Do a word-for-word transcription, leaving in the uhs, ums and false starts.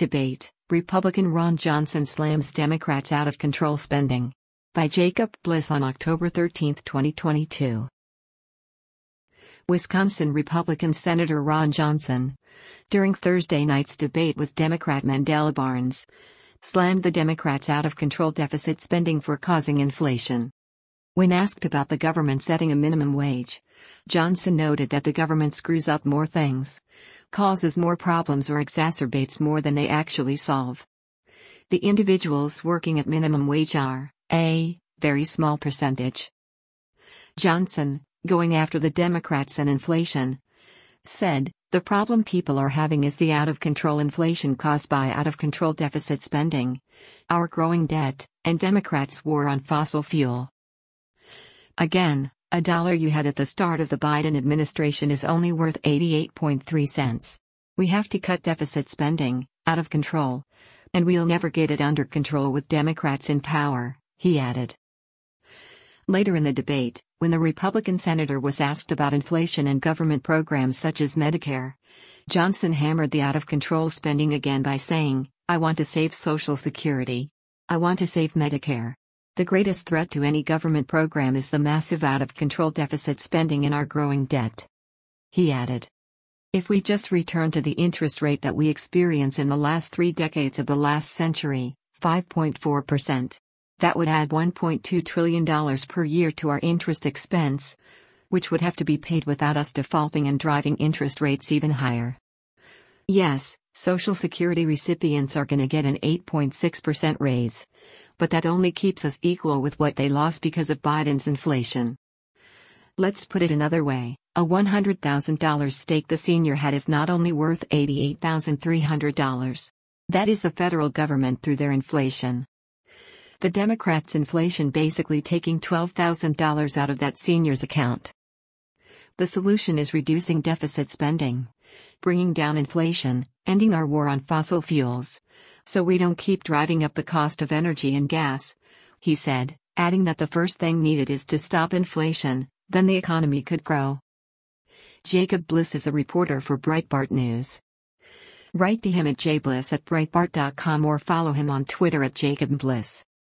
Debate: Republican Ron Johnson slams Democrats' out-of-control spending. By Jacob Bliss on October thirteenth, twenty twenty-two. Wisconsin Republican Senator Ron Johnson, during Thursday night's debate with Democrat Mandela Barnes, slammed the Democrats' out-of-control deficit spending for causing inflation. When asked about the government setting a minimum wage, Johnson noted that the government screws up more things, causes more problems, or exacerbates more than they actually solve. The individuals working at minimum wage are a very small percentage. Johnson, going after the Democrats and inflation, said, "The problem people are having is the out-of-control inflation caused by out-of-control deficit spending, our growing debt, and Democrats' war on fossil fuel. Again, a dollar you had at the start of the Biden administration is only worth eighty-eight point three cents. We have to cut deficit spending, out of control. And we'll never get it under control with Democrats in power," he added. Later in the debate, when the Republican senator was asked about inflation and government programs such as Medicare, Johnson hammered the out-of-control spending again by saying, "I want to save Social Security. I want to save Medicare. The greatest threat to any government program is the massive out-of-control deficit spending and our growing debt." He added, "If we just return to the interest rate that we experience in the last three decades of the last century, five point four percent, that would add one point two trillion dollars per year to our interest expense, which would have to be paid without us defaulting and driving interest rates even higher. Yes, Social Security recipients are going to get an eight point six percent raise, but that only keeps us equal with what they lost because of Biden's inflation. Let's put it another way. A one hundred thousand dollars stake the senior had is not only worth eighty-eight thousand three hundred dollars. That is the federal government through their inflation. The Democrats' inflation basically taking twelve thousand dollars out of that senior's account. The solution is reducing deficit spending, bringing down inflation, ending our war on fossil fuels, so we don't keep driving up the cost of energy and gas," he said, adding that the first thing needed is to stop inflation, then the economy could grow. Jacob Bliss is a reporter for Breitbart News. Write to him at jbliss at breitbart dot com or follow him on Twitter at Jacob Bliss.